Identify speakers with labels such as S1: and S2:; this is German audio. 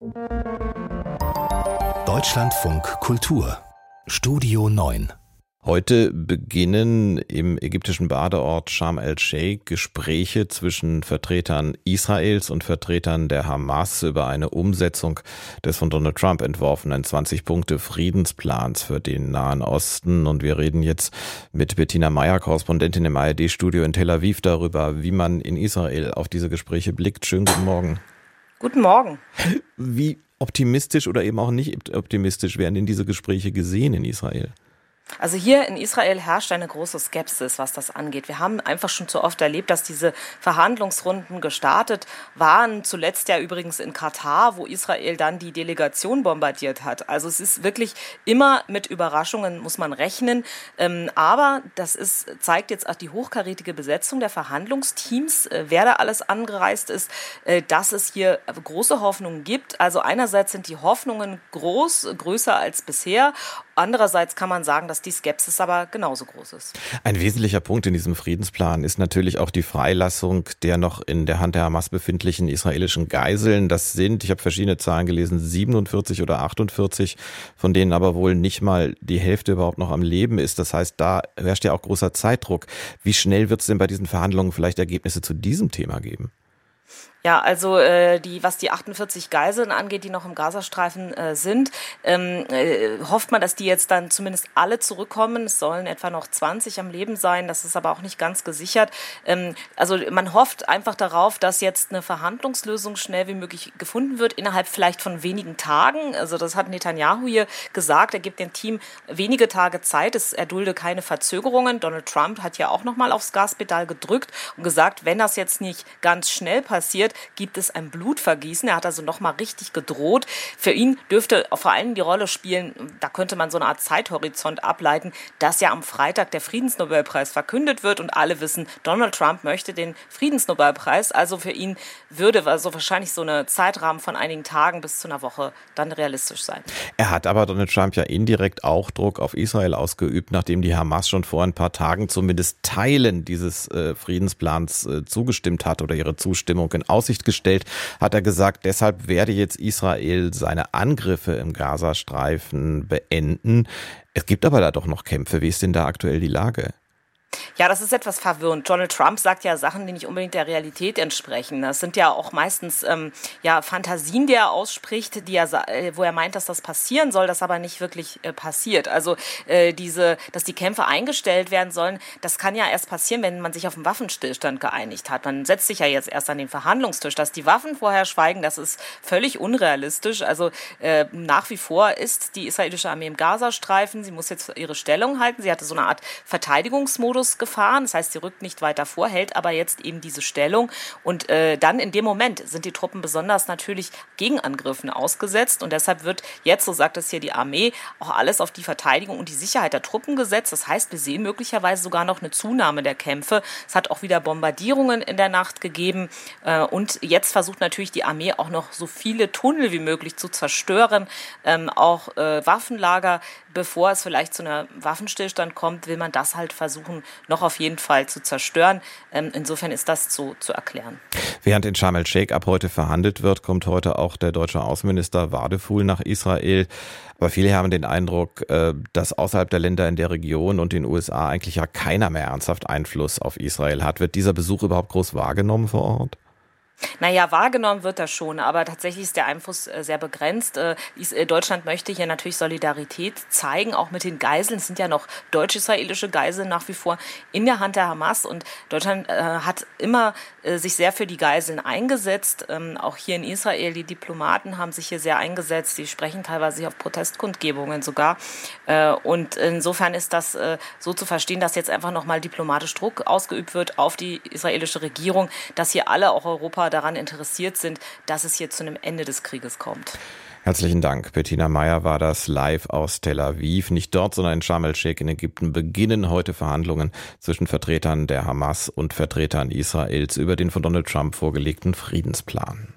S1: Deutschlandfunk Kultur Studio 9.
S2: Heute beginnen im ägyptischen Badeort Sharm el-Sheikh Gespräche zwischen Vertretern Israels und Vertretern der Hamas über eine Umsetzung des von Donald Trump entworfenen 20-Punkte-Friedensplans für den Nahen Osten. Und wir reden jetzt mit Bettina Meyer, Korrespondentin im ARD-Studio in Tel Aviv, darüber, wie man in Israel auf diese Gespräche blickt. Schönen guten Morgen.
S3: Guten Morgen.
S2: Wie optimistisch oder eben auch nicht optimistisch werden denn diese Gespräche gesehen in Israel?
S3: Also hier in Israel herrscht eine große Skepsis, was das angeht. Wir haben einfach schon zu oft erlebt, dass diese Verhandlungsrunden gestartet waren. Zuletzt ja übrigens in Katar, wo Israel dann die Delegation bombardiert hat. Also es ist wirklich immer mit Überraschungen, muss man rechnen. Aber zeigt jetzt auch die hochkarätige Besetzung der Verhandlungsteams, wer da alles angereist ist, dass es hier große Hoffnungen gibt. Also einerseits sind die Hoffnungen größer als bisher. Andererseits kann man sagen, dass die Skepsis aber genauso groß ist.
S2: Ein wesentlicher Punkt in diesem Friedensplan ist natürlich auch die Freilassung der noch in der Hand der Hamas befindlichen israelischen Geiseln. Das sind, ich habe verschiedene Zahlen gelesen, 47 oder 48, von denen aber wohl nicht mal die Hälfte überhaupt noch am Leben ist. Das heißt, da herrscht ja auch großer Zeitdruck. Wie schnell wird es denn bei diesen Verhandlungen vielleicht Ergebnisse zu diesem Thema geben?
S3: Ja, also was die 48 Geiseln angeht, die noch im Gazastreifen sind, hofft man, dass die jetzt dann zumindest alle zurückkommen. Es sollen etwa noch 20 am Leben sein, das ist aber auch nicht ganz gesichert. Also man hofft einfach darauf, dass jetzt eine Verhandlungslösung schnell wie möglich gefunden wird, innerhalb vielleicht von wenigen Tagen. Also das hat Netanyahu hier gesagt, er gibt dem Team wenige Tage Zeit, er dulde keine Verzögerungen. Donald Trump hat ja auch nochmal aufs Gaspedal gedrückt und gesagt, wenn das jetzt nicht ganz schnell passiert, gibt es ein Blutvergießen. Er hat also nochmal richtig gedroht. Für ihn dürfte vor allem die Rolle spielen, da könnte man so eine Art Zeithorizont ableiten, dass ja am Freitag der Friedensnobelpreis verkündet wird und alle wissen, Donald Trump möchte den Friedensnobelpreis. Also für ihn würde also wahrscheinlich so eine Zeitrahmen von einigen Tagen bis zu einer Woche dann realistisch sein.
S2: Er hat aber Donald Trump ja indirekt auch Druck auf Israel ausgeübt, nachdem die Hamas schon vor ein paar Tagen zumindest Teilen dieses Friedensplans zugestimmt hat oder ihre Zustimmung in Aussicht gestellt, hat er gesagt, deshalb werde jetzt Israel seine Angriffe im Gazastreifen beenden. Es gibt aber da doch noch Kämpfe. Wie ist denn da aktuell die Lage?
S3: Ja, das ist etwas verwirrend. Donald Trump sagt ja Sachen, die nicht unbedingt der Realität entsprechen. Das sind ja auch meistens Fantasien, die er ausspricht, wo er meint, dass das passieren soll, das aber nicht wirklich passiert. Also dass die Kämpfe eingestellt werden sollen, das kann ja erst passieren, wenn man sich auf einen Waffenstillstand geeinigt hat. Man setzt sich ja jetzt erst an den Verhandlungstisch. Dass die Waffen vorher schweigen, das ist völlig unrealistisch. Also nach wie vor ist die israelische Armee im Gazastreifen. Sie muss jetzt ihre Stellung halten. Sie hatte so eine Art Verteidigungsmodus gefahren. Das heißt, sie rückt nicht weiter vor, hält aber jetzt eben diese Stellung. Und dann in dem Moment sind die Truppen besonders natürlich Gegenangriffen ausgesetzt. Und deshalb wird jetzt, so sagt es hier die Armee, auch alles auf die Verteidigung und die Sicherheit der Truppen gesetzt. Das heißt, wir sehen möglicherweise sogar noch eine Zunahme der Kämpfe. Es hat auch wieder Bombardierungen in der Nacht gegeben. Und jetzt versucht natürlich die Armee auch noch so viele Tunnel wie möglich zu zerstören. Auch Waffenlager, bevor es vielleicht zu einem Waffenstillstand kommt, will man das halt versuchen, noch auf jeden Fall zu zerstören. Insofern ist das zu erklären.
S2: Während in Sharm el-Sheikh ab heute verhandelt wird, kommt heute auch der deutsche Außenminister Wadephul nach Israel. Aber viele haben den Eindruck, dass außerhalb der Länder in der Region und den USA eigentlich ja keiner mehr ernsthaft Einfluss auf Israel hat. Wird dieser Besuch überhaupt groß wahrgenommen vor Ort?
S3: Naja, wahrgenommen wird das schon, aber tatsächlich ist der Einfluss sehr begrenzt. Deutschland möchte hier natürlich Solidarität zeigen, auch mit den Geiseln. Es sind ja noch deutsch-israelische Geiseln nach wie vor in der Hand der Hamas und Deutschland hat immer sich sehr für die Geiseln eingesetzt. Auch hier in Israel, die Diplomaten haben sich hier sehr eingesetzt. Sie sprechen teilweise auf Protestkundgebungen sogar. Und insofern ist das so zu verstehen, dass jetzt einfach nochmal diplomatisch Druck ausgeübt wird auf die israelische Regierung, dass hier alle, auch Europa, daran interessiert sind, dass es hier zu einem Ende des Krieges kommt.
S2: Herzlichen Dank. Bettina Meyer war das live aus Tel Aviv. Nicht dort, sondern in Sharm el-Sheikh in Ägypten beginnen heute Verhandlungen zwischen Vertretern der Hamas und Vertretern Israels über den von Donald Trump vorgelegten Friedensplan.